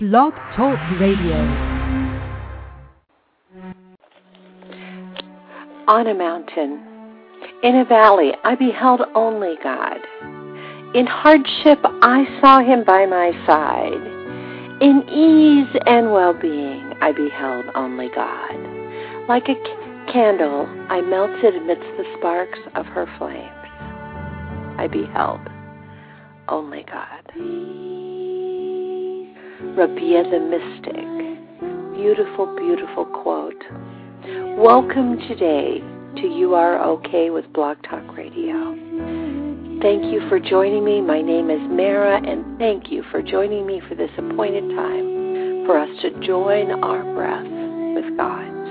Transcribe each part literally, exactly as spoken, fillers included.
Blog Talk Radio. On a mountain, in a valley, I beheld only God. In hardship, I saw him by my side. In ease and well-being, I beheld only God. Like a c- candle, I melted amidst the sparks of her flames. I beheld only God. Rabia the Mystic. Beautiful, beautiful quote. Welcome today to You Are Okay with Blog Talk Radio. Thank you for joining me. My name is Mara, and thank you for joining me for this appointed time for us to join our breath with God's.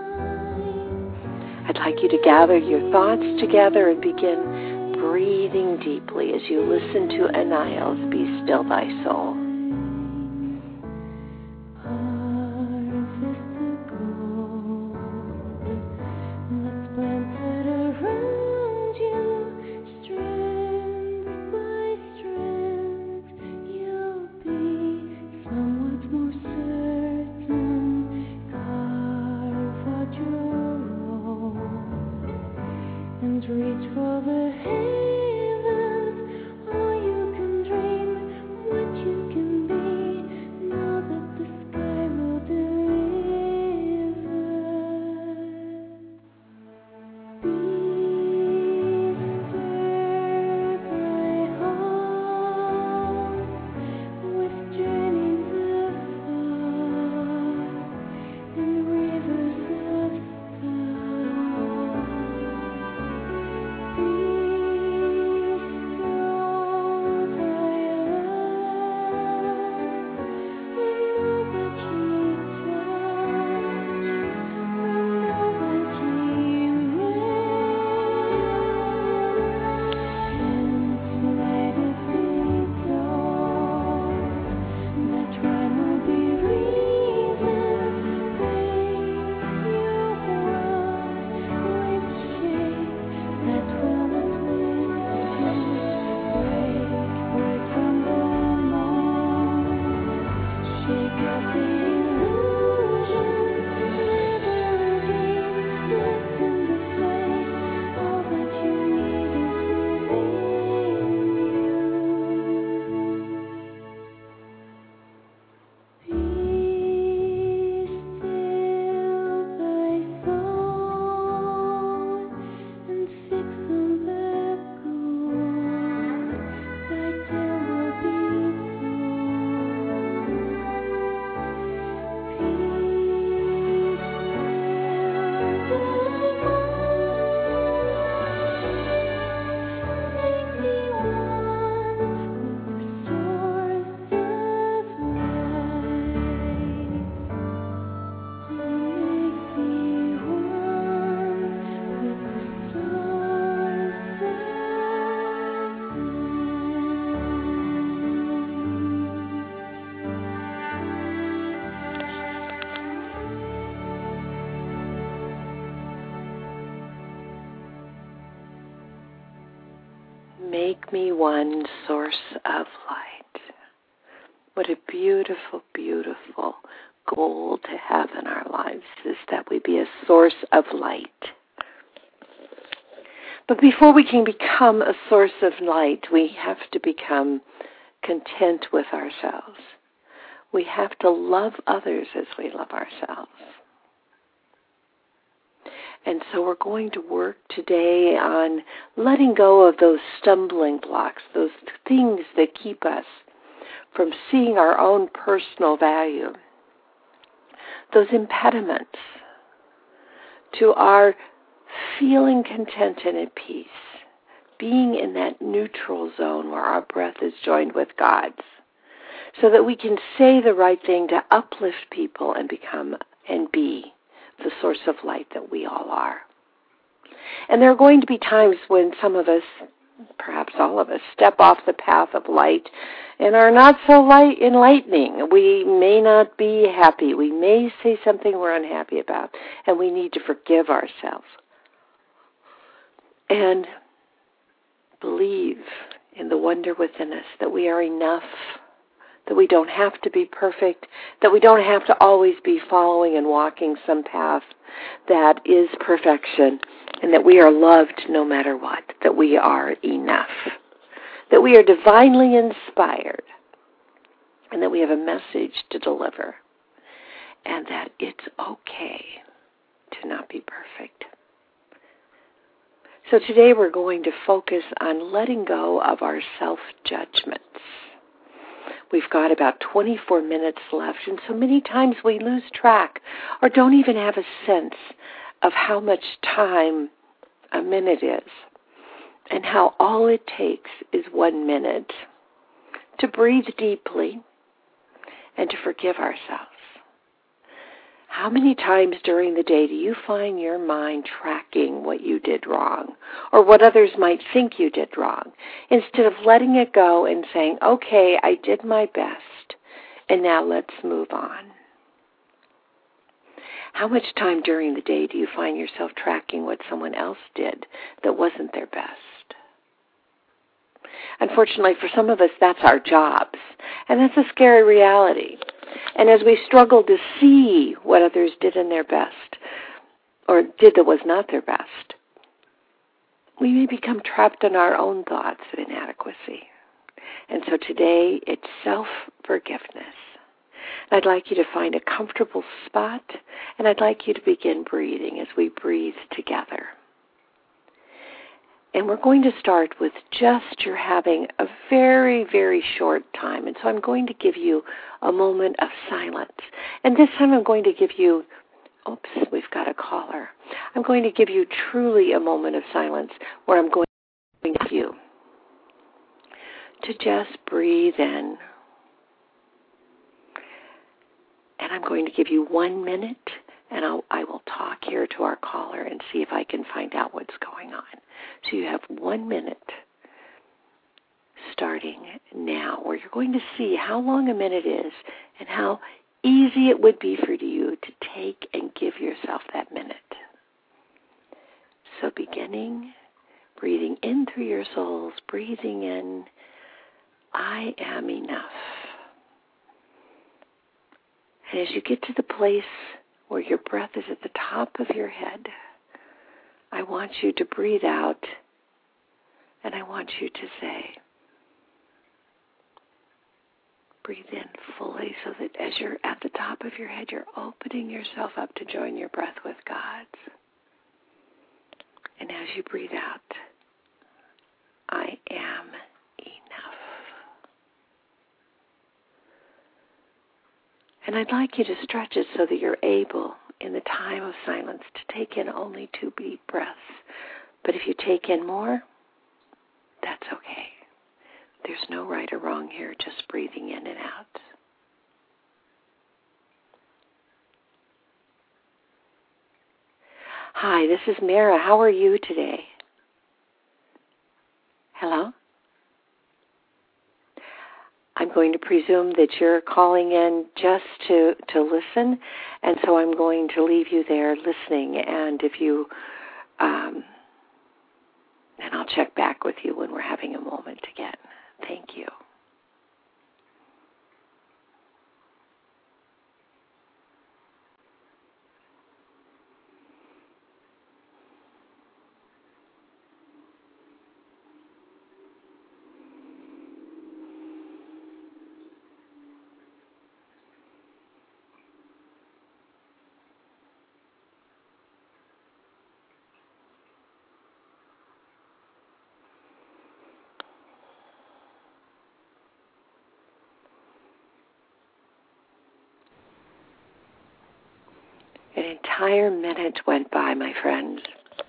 I'd like you to gather your thoughts together and begin breathing deeply as you listen to Anil's Be Still Thy Soul. Make me one source of light. What a beautiful, beautiful goal to have in our lives is that we be a source of light. But before we can become a source of light, we have to become content with ourselves. We have to love others as we love ourselves. And so we're going to work today on letting go of those stumbling blocks, those things that keep us from seeing our own personal value, those impediments to our feeling content and at peace, being in that neutral zone where our breath is joined with God's, so that we can say the right thing to uplift people and become and be the source of light that we all are. And there are going to be times when some of us, perhaps all of us, step off the path of light and are not so light enlightening. We may not be happy. We may say something we're unhappy about, and we need to forgive ourselves and believe in the wonder within us that we are enough, that we don't have to be perfect, that we don't have to always be following and walking some path that is perfection, and that we are loved no matter what, that we are enough, that we are divinely inspired, and that we have a message to deliver, and that it's okay to not be perfect. So today we're going to focus on letting go of our self-judgments. We've got about twenty-four minutes left, and so many times we lose track or don't even have a sense of how much time a minute is, and how all it takes is one minute to breathe deeply and to forgive ourselves. How many times during the day do you find your mind tracking what you did wrong or what others might think you did wrong, instead of letting it go and saying, okay, I did my best, and now let's move on? How much time during the day do you find yourself tracking what someone else did that wasn't their best? Unfortunately, for some of us, that's our jobs, and that's a scary reality. And as we struggle to see what others did in their best, or did that was not their best, we may become trapped in our own thoughts of inadequacy. And so today, it's self-forgiveness. I'd like you to find a comfortable spot, and I'd like you to begin breathing as we breathe together. And we're going to start with just you're having a very, very short time. And so I'm going to give you a moment of silence. And this time I'm going to give you, oops, we've got a caller. I'm going to give you truly a moment of silence where I'm going to ask you to just breathe in. And I'm going to give you one minute, and I'll, I will talk here to our caller and see if I can find out what's going on. So you have one minute starting now, where you're going to see how long a minute is and how easy it would be for you to take and give yourself that minute. So beginning, breathing in through your soles, breathing in, I am enough. And as you get to the place where your breath is at the top of your head, I want you to breathe out, and I want you to say, breathe in fully, so that as you're at the top of your head, you're opening yourself up to join your breath with God's. And as you breathe out, I am enough. And I'd like you to stretch it so that you're able, in the time of silence, to take in only two deep breaths. But if you take in more, that's okay. There's no right or wrong here, just breathing in and out. Hi, this is Mara. How are you today? Hello? I'm going to presume that you're calling in just to, to listen, and so I'm going to leave you there listening. And if you, um, and I'll check back with you when we're having a moment again. Thank you. An entire minute went by, my friends.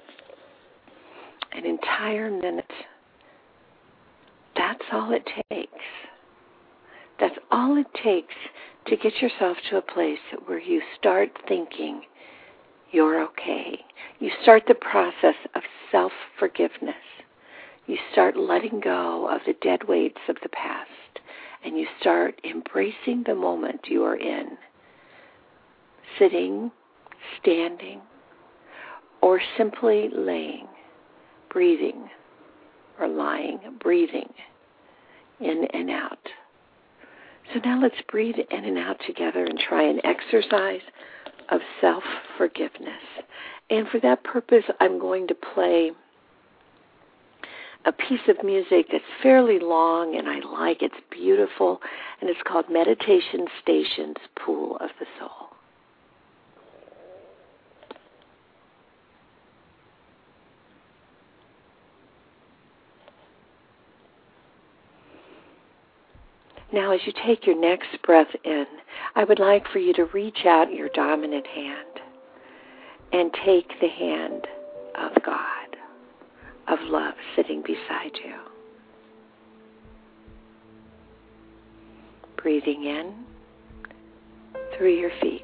An entire minute. That's all it takes. That's all it takes to get yourself to a place where you start thinking you're okay. You start the process of self-forgiveness. You start letting go of the dead weights of the past, and you start embracing the moment you are in, sitting, standing, or simply laying, breathing, or lying, breathing in and out. So now let's breathe in and out together and try an exercise of self-forgiveness. And for that purpose, I'm going to play a piece of music that's fairly long and I like. It's beautiful, and it's called Meditation Station's Pool of the Soul. Now, as you take your next breath in, I would like for you to reach out your dominant hand and take the hand of God, of love, sitting beside you. Breathing in through your feet.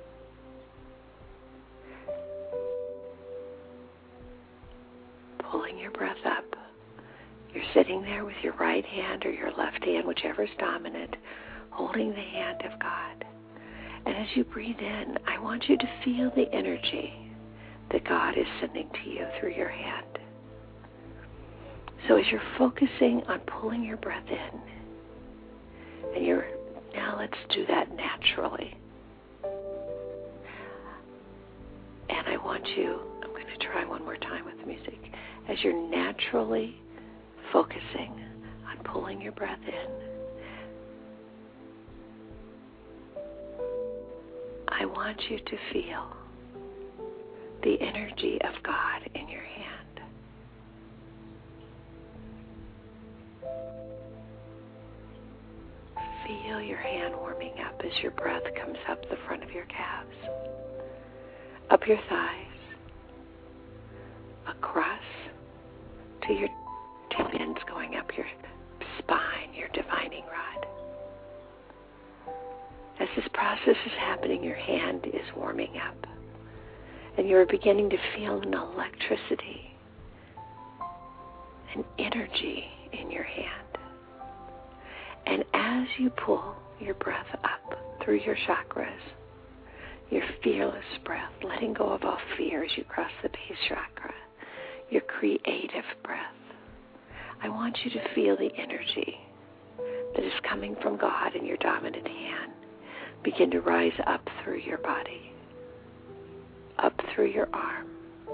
Pulling your breath up. You're sitting there with your right hand or your left hand, whichever is dominant, holding the hand of God. And as you breathe in, I want you to feel the energy that God is sending to you through your hand. So as you're focusing on pulling your breath in, and you're, now let's do that naturally. And I want you, I'm going to try one more time with music, as you're naturally focusing on pulling your breath in, I want you to feel the energy of God in your hand. Feel your hand warming up as your breath comes up the front of your calves, up your thighs, across to your tendons, going up your spine, your divining rod. As this process is happening, your hand is warming up, and you're beginning to feel an electricity, an energy in your hand. And as you pull your breath up through your chakras, your fearless breath, letting go of all fear as you cross the base chakra, your creative breath, I want you to feel the energy that is coming from God in your dominant hand begin to rise up through your body, up through your arm.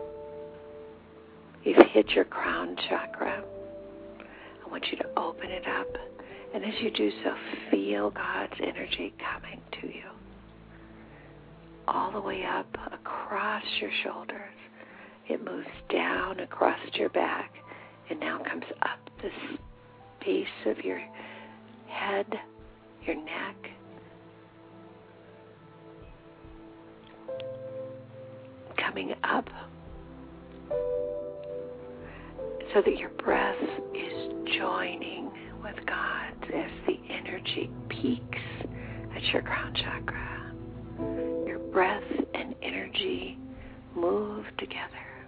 You've hit your crown chakra. I want you to open it up, and as you do so, feel God's energy coming to you. All the way up across your shoulders. It moves down across your back and now comes up the base of your head, your neck, coming up so that your breath is joining with God's as the energy peaks at your crown chakra. Your breath and energy move together.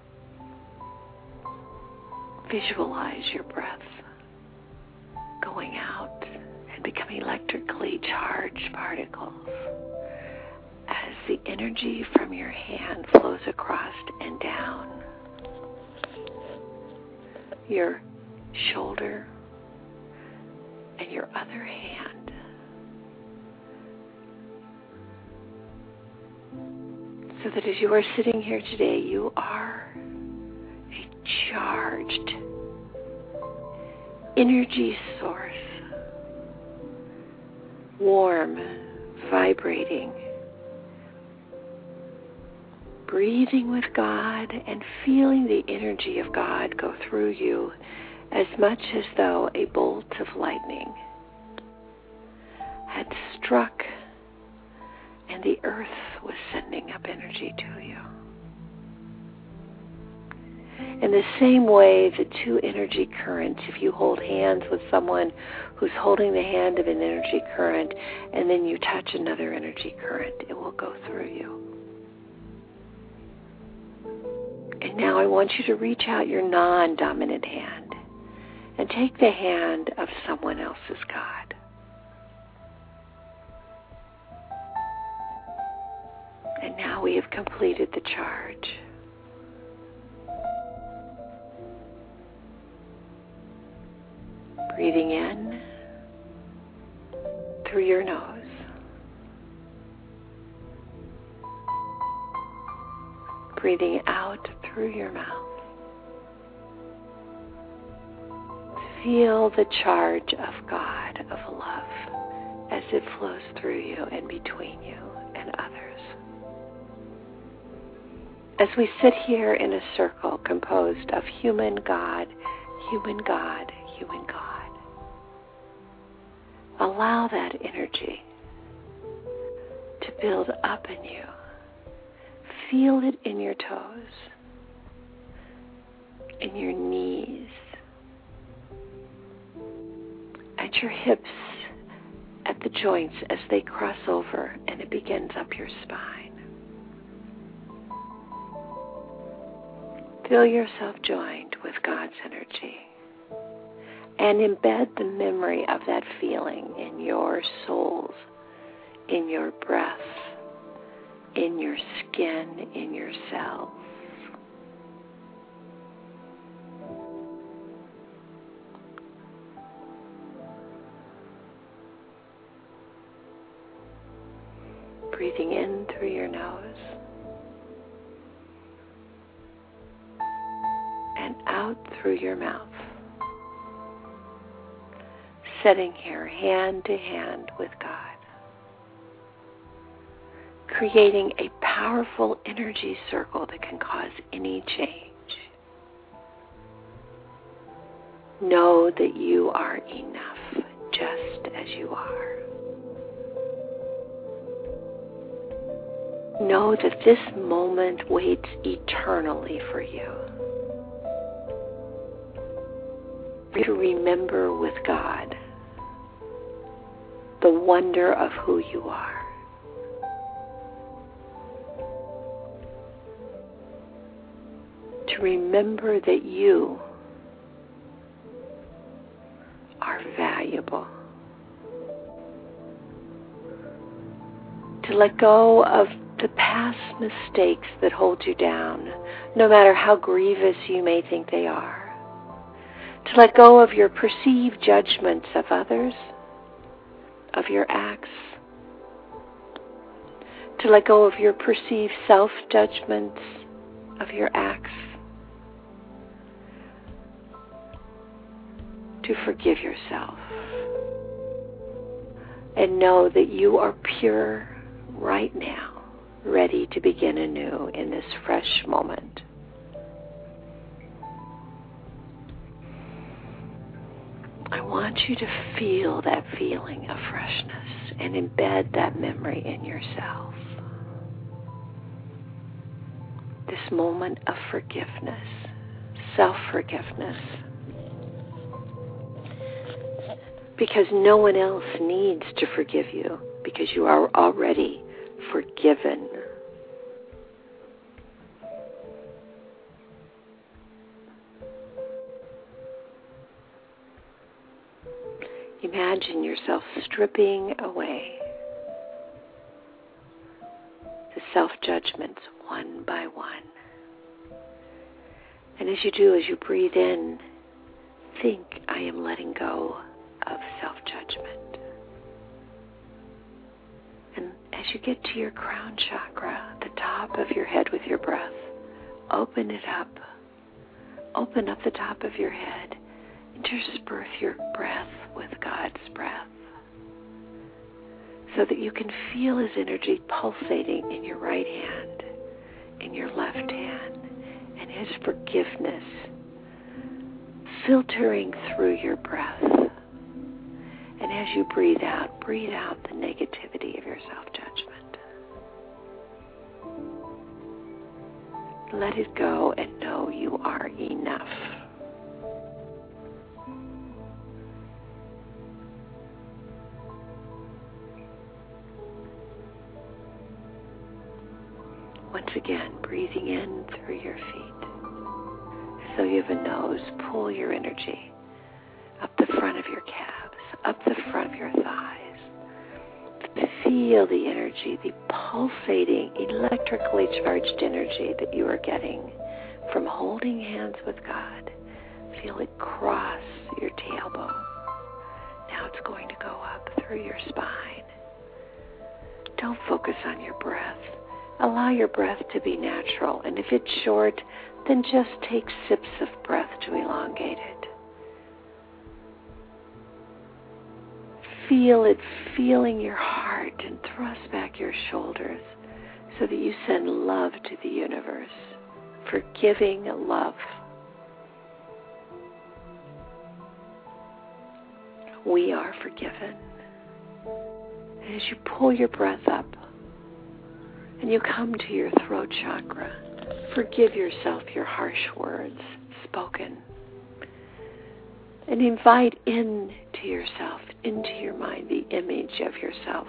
Visualize your breath going out and becoming electrically charged particles as the energy from your hand flows across and down your shoulder and your other hand. So that as you are sitting here today, you are a charged energy source, warm, vibrating, breathing with God and feeling the energy of God go through you as much as though a bolt of lightning had struck and the earth was sending up energy to you. In the same way, the two energy currents, if you hold hands with someone who's holding the hand of an energy current and then you touch another energy current, it will go through you. And now I want you to reach out your non-dominant hand and take the hand of someone else's God. And now we have completed the charge. Breathing in through your nose. Breathing out through your mouth. Feel the charge of God, of love, as it flows through you and between you and others. As we sit here in a circle composed of human God, human God, human God, allow that energy to build up in you. Feel it in your toes, in your knees, at your hips, at the joints as they cross over and it begins up your spine. Feel yourself joined with God's energy and embed the memory of that feeling in your souls, in your breath, in your skin, in your cells. Breathing in through your nose and out through your mouth. Sitting here hand to hand with God, creating a powerful energy circle that can cause any change. Know that you are enough just as you are. Know that this moment waits eternally for you. To remember with God the wonder of who you are. To remember that you are valuable. To let go of the past mistakes that hold you down, no matter how grievous you may think they are. To let go of your perceived judgments of others, of your acts. To let go of your perceived self-judgments of your acts. To forgive yourself. And know that you are pure right now, ready to begin anew in this fresh moment. I want you to feel that feeling of freshness and embed that memory in yourself. This moment of forgiveness, self-forgiveness. Because no one else needs to forgive you, because you are already forgiven. Imagine yourself stripping away the self-judgments one by one. And as you do, as you breathe in, think, I am letting go of self-judgment. And as you get to your crown chakra, the top of your head with your breath, open it up. Open up the top of your head. Intersperse your breath with God's breath so that you can feel His energy pulsating in your right hand, in your left hand, and His forgiveness filtering through your breath. And as you breathe out, breathe out the negativity of your self-judgment. Let it go and know you are enough. Once again, breathing in through your feet. As though you have a nose, pull your energy up the front of your calves, up the front of your thighs. Feel the energy, the pulsating, electrically charged energy that you are getting from holding hands with God. Feel it cross your tailbone. Now it's going to go up through your spine. Don't focus on your breath. Allow your breath to be natural. And if it's short, then just take sips of breath to elongate it. Feel it feeling your heart and thrust back your shoulders so that you send love to the universe. Forgiving love. We are forgiven. And as you pull your breath up and you come to your throat chakra, forgive yourself your harsh words spoken. And invite in to yourself, into your mind, the image of yourself.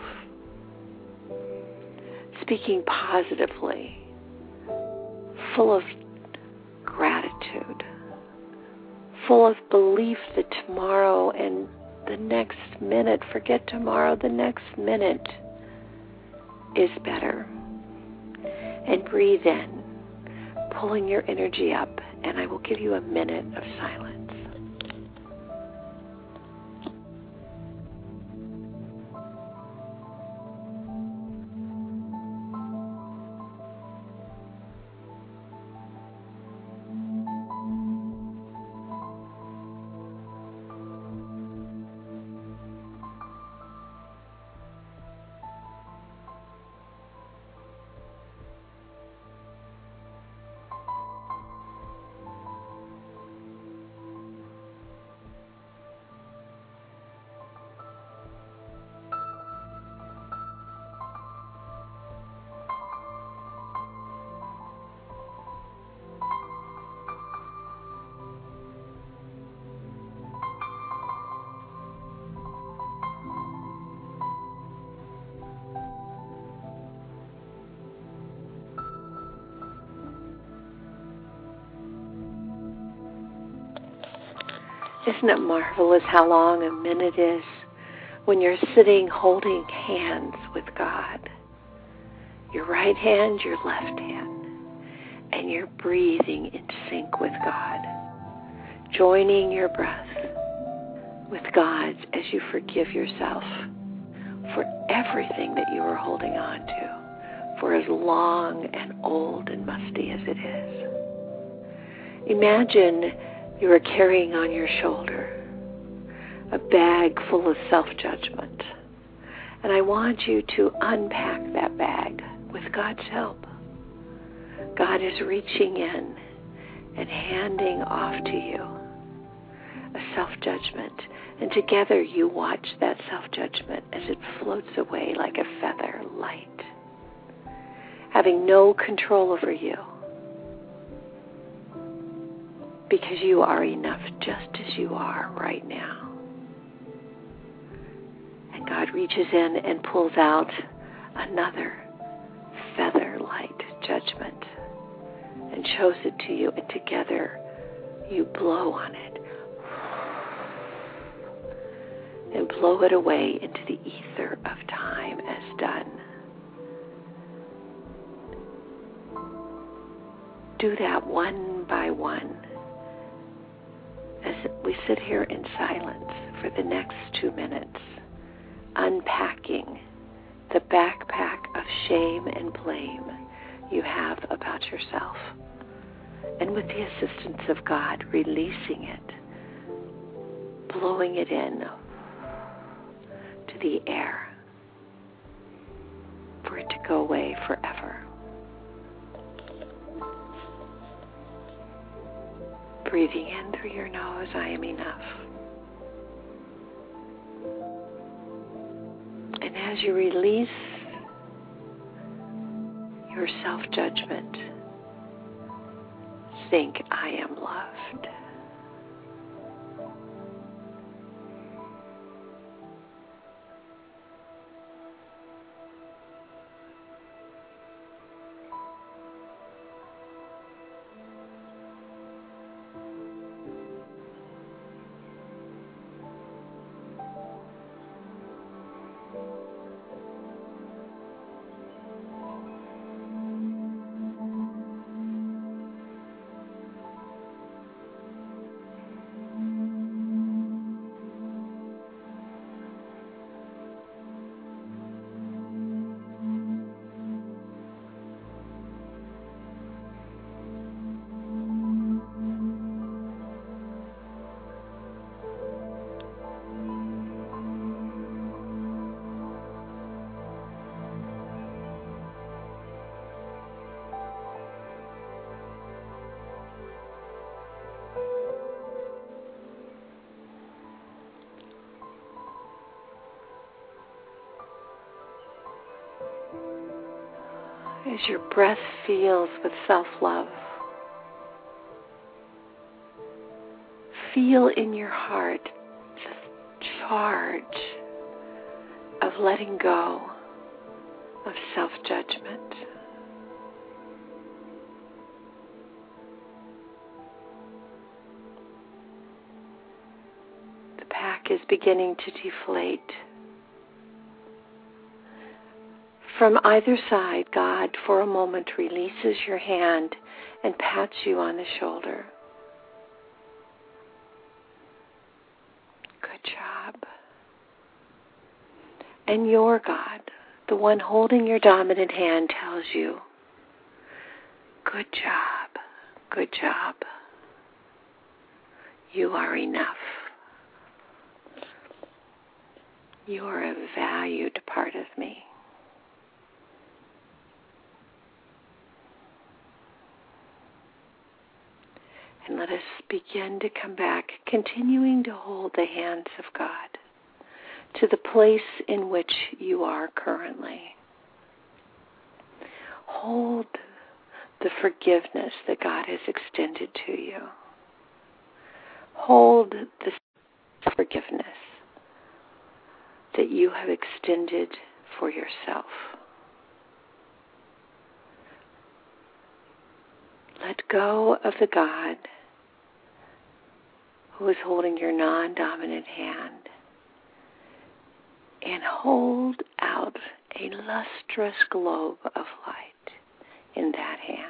Speaking positively, full of gratitude, full of belief that tomorrow and the next minute, forget tomorrow, the next minute is better. And breathe in, pulling your energy up, and I will give you a minute of silence. Isn't it marvelous how long a minute is when you're sitting holding hands with God? Your right hand, your left hand, and you're breathing in sync with God, joining your breath with God's as you forgive yourself for everything that you are holding on to, for as long and old and musty as it is. Imagine you are carrying on your shoulder a bag full of self-judgment. And I want you to unpack that bag with God's help. God is reaching in and handing off to you a self-judgment. And together you watch that self-judgment as it floats away like a feather light, having no control over you. Because you are enough just as you are right now. And God reaches in and pulls out another feather-light judgment and shows it to you, and together you blow on it and blow it away into the ether of time as done. Do that one by one. As we sit here in silence for the next two minutes, unpacking the backpack of shame and blame you have about yourself, and with the assistance of God, releasing it, blowing it in to the air for it to go away forever. Breathing in through your nose, I am enough. And as you release your self-judgment, think, I am loved. as your breath feels with self-love. Feel in your heart the charge of letting go of self-judgment. The pack is beginning to deflate. From either side, God, for a moment, releases your hand and pats you on the shoulder. Good job. And your God, the one holding your dominant hand, tells you, good job, good job. You are enough. You are a valued part of me. And let us begin to come back, continuing to hold the hands of God to the place in which you are currently. Hold the forgiveness that God has extended to you. Hold the forgiveness that you have extended for yourself. Let go of the God who is holding your non-dominant hand and hold out a lustrous globe of light in that hand.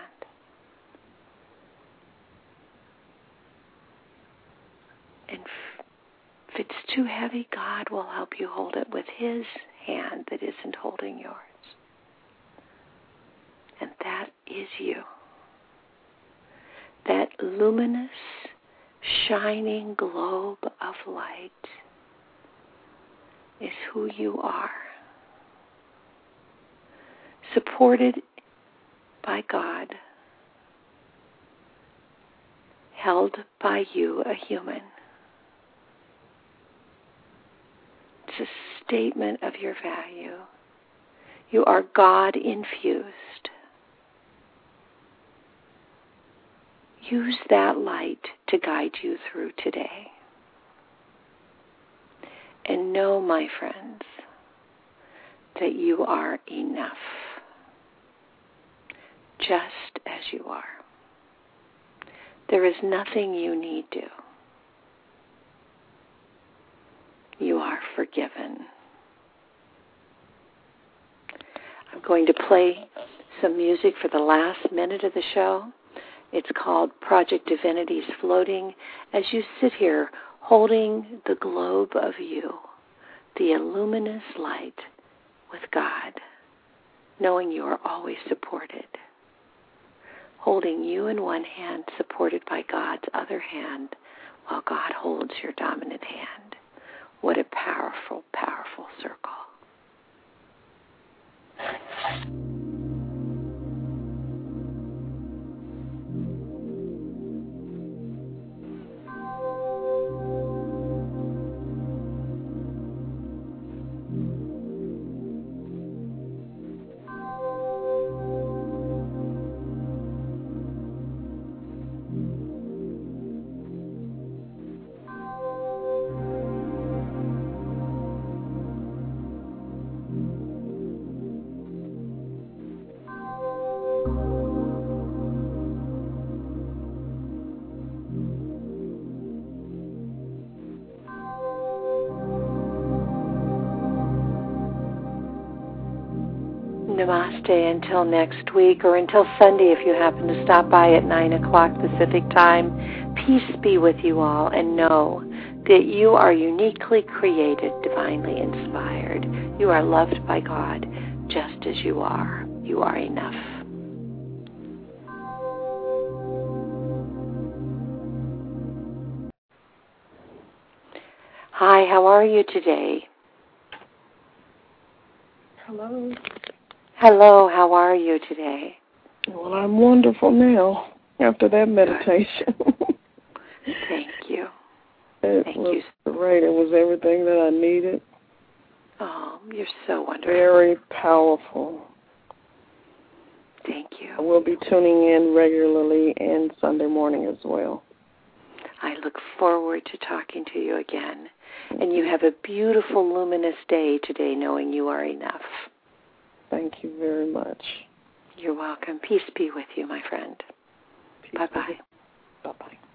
And if it's too heavy, God will help you hold it with His hand that isn't holding yours. And that is you. That luminous, shining globe of light is who you are. Supported by God, held by you, a human. It's a statement of your value. You are God-infused. Use that light to guide you through today. And know, my friends, that you are enough, just as you are. There is nothing you need to. You are forgiven. I'm going to play some music for the last minute of the show. It's called Project Divinity's Floating, as you sit here holding the globe of you, the luminous light with God, knowing you are always supported. Holding you in one hand, supported by God's other hand, while God holds your dominant hand. What a powerful, powerful circle. Namaste until next week, or until Sunday if you happen to stop by at nine o'clock Pacific time. Peace be with you all, and know that you are uniquely created, divinely inspired. You are loved by God just as you are. You are enough. Hi, how are you today? Hello. Hello, how are you today? Well, I'm wonderful now after that meditation. Thank you. It Thank was you. great. It was everything that I needed. Oh, you're so wonderful. Very powerful. Thank you. I will be tuning in regularly and Sunday morning as well. I look forward to talking to you again. And you have a beautiful, luminous day today, knowing you are enough. Thank you very much. You're welcome. Peace be with you, my friend. Peace. Bye-bye. Bye-bye.